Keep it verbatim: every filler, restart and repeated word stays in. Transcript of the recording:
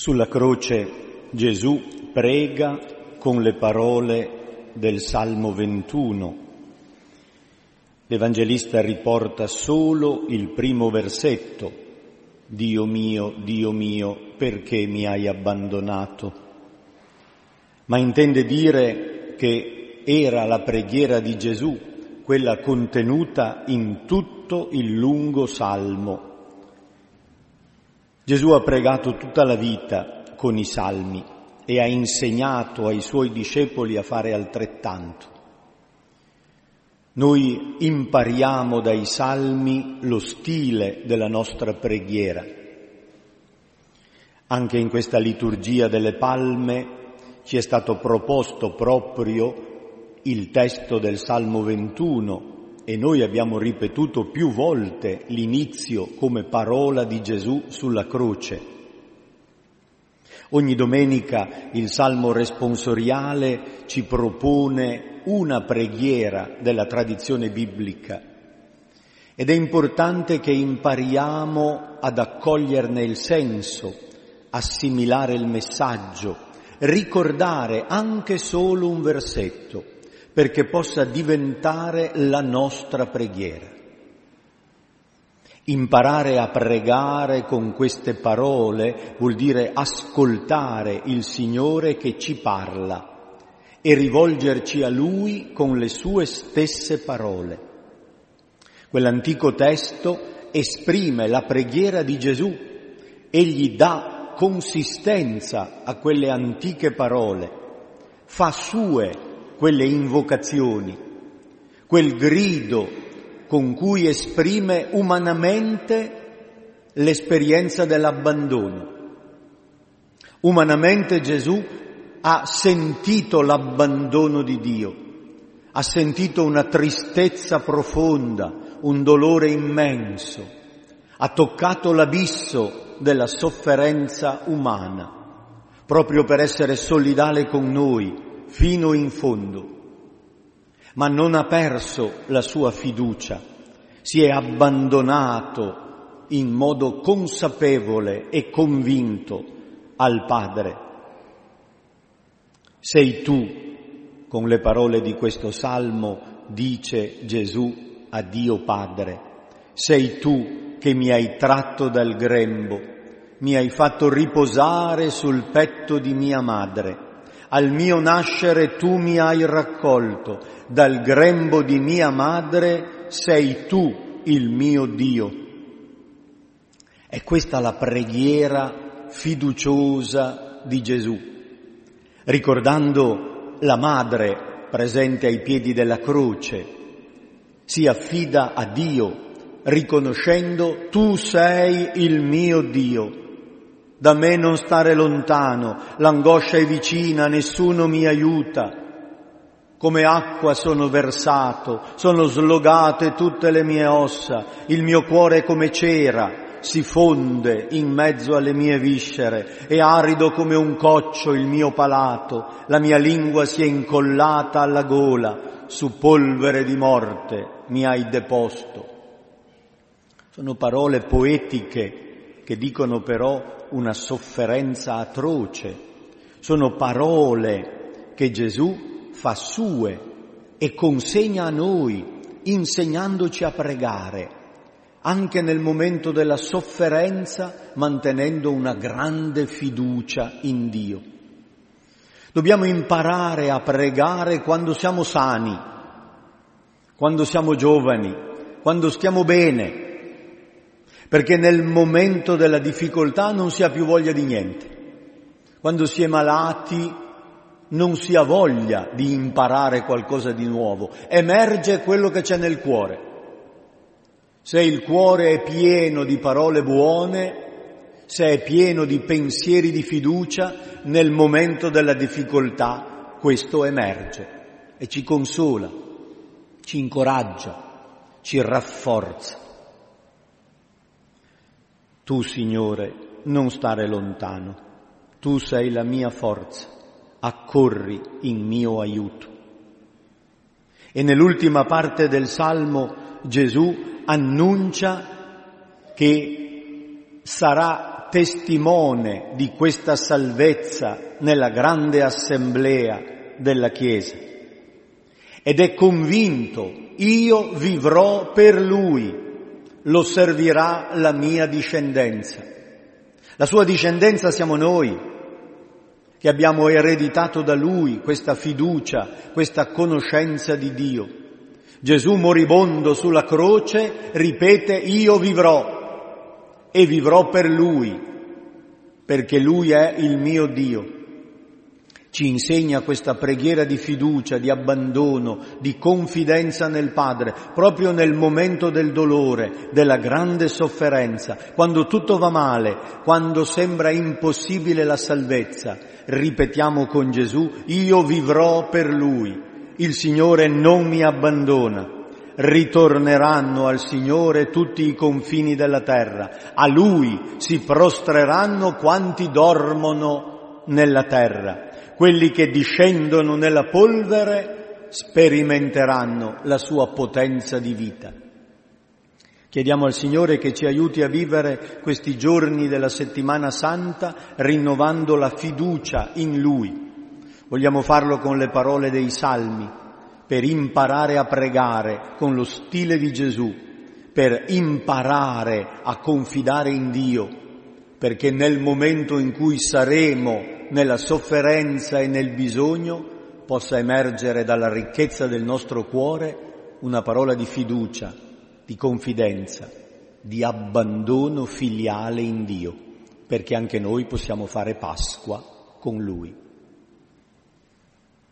Sulla croce Gesù prega con le parole del Salmo ventuno. L'Evangelista riporta solo il primo versetto: Dio mio, Dio mio, perché mi hai abbandonato? Ma intende dire che era la preghiera di Gesù, quella contenuta in tutto il lungo Salmo. Gesù ha pregato tutta la vita con i salmi e ha insegnato ai suoi discepoli a fare altrettanto. Noi impariamo dai salmi lo stile della nostra preghiera. Anche in questa liturgia delle Palme ci è stato proposto proprio il testo del Salmo ventuno e noi abbiamo ripetuto più volte l'inizio come parola di Gesù sulla croce. Ogni domenica il Salmo responsoriale ci propone una preghiera della tradizione biblica ed è importante che impariamo ad accoglierne il senso, assimilare il messaggio, ricordare anche solo un versetto perché possa diventare la nostra preghiera. Imparare a pregare con queste parole vuol dire ascoltare il Signore che ci parla e rivolgerci a Lui con le sue stesse parole. Quell'antico testo esprime la preghiera di Gesù, egli dà consistenza a quelle antiche parole, fa sue quelle invocazioni, quel grido con cui esprime umanamente l'esperienza dell'abbandono. Umanamente Gesù ha sentito l'abbandono di Dio, ha sentito una tristezza profonda, un dolore immenso, ha toccato l'abisso della sofferenza umana, proprio per essere solidale con noi fino in fondo. Ma non ha perso la sua fiducia, si è abbandonato in modo consapevole e convinto al Padre. Sei tu, con le parole di questo Salmo, dice Gesù a Dio Padre, sei tu che mi hai tratto dal grembo, mi hai fatto riposare sul petto di mia madre. Al mio nascere tu mi hai raccolto, dal grembo di mia madre sei tu il mio Dio. È questa la preghiera fiduciosa di Gesù, ricordando la madre presente ai piedi della croce, si affida a Dio, riconoscendo tu sei il mio Dio. Da me non stare lontano, l'angoscia è vicina, nessuno mi aiuta. Come acqua sono versato, sono slogate tutte le mie ossa, il mio cuore è come cera, si fonde in mezzo alle mie viscere, è arido come un coccio il mio palato, la mia lingua si è incollata alla gola, su polvere di morte mi hai deposto. Sono parole poetiche che dicono però una sofferenza atroce, sono parole che Gesù fa sue e consegna a noi, insegnandoci a pregare, anche nel momento della sofferenza, mantenendo una grande fiducia in Dio. Dobbiamo imparare a pregare quando siamo sani, quando siamo giovani, quando stiamo bene, perché nel momento della difficoltà non si ha più voglia di niente. Quando si è malati non si ha voglia di imparare qualcosa di nuovo, emerge quello che c'è nel cuore. Se il cuore è pieno di parole buone, se è pieno di pensieri di fiducia, nel momento della difficoltà questo emerge e ci consola, ci incoraggia, ci rafforza. Tu, Signore, non stare lontano, tu sei la mia forza, accorri in mio aiuto. E nell'ultima parte del Salmo Gesù annuncia che sarà testimone di questa salvezza nella grande assemblea della Chiesa ed è convinto: io vivrò per Lui, lo servirà la mia discendenza. La sua discendenza siamo noi, che abbiamo ereditato da Lui questa fiducia, questa conoscenza di Dio. Gesù moribondo sulla croce ripete: io vivrò e vivrò per Lui, perché Lui è il mio Dio. Ci insegna questa preghiera di fiducia, di abbandono, di confidenza nel Padre, proprio nel momento del dolore, della grande sofferenza, quando tutto va male, quando sembra impossibile la salvezza. Ripetiamo con Gesù: io vivrò per Lui, il Signore non mi abbandona. Ritorneranno al Signore tutti i confini della terra, a Lui si prostreranno quanti dormono nella terra. Quelli che discendono nella polvere sperimenteranno la sua potenza di vita. Chiediamo al Signore che ci aiuti a vivere questi giorni della Settimana Santa rinnovando la fiducia in Lui. Vogliamo farlo con le parole dei Salmi, per imparare a pregare con lo stile di Gesù, per imparare a confidare in Dio, perché nel momento in cui saremo nella sofferenza e nel bisogno possa emergere dalla ricchezza del nostro cuore una parola di fiducia, di confidenza, di abbandono filiale in Dio, perché anche noi possiamo fare Pasqua con Lui.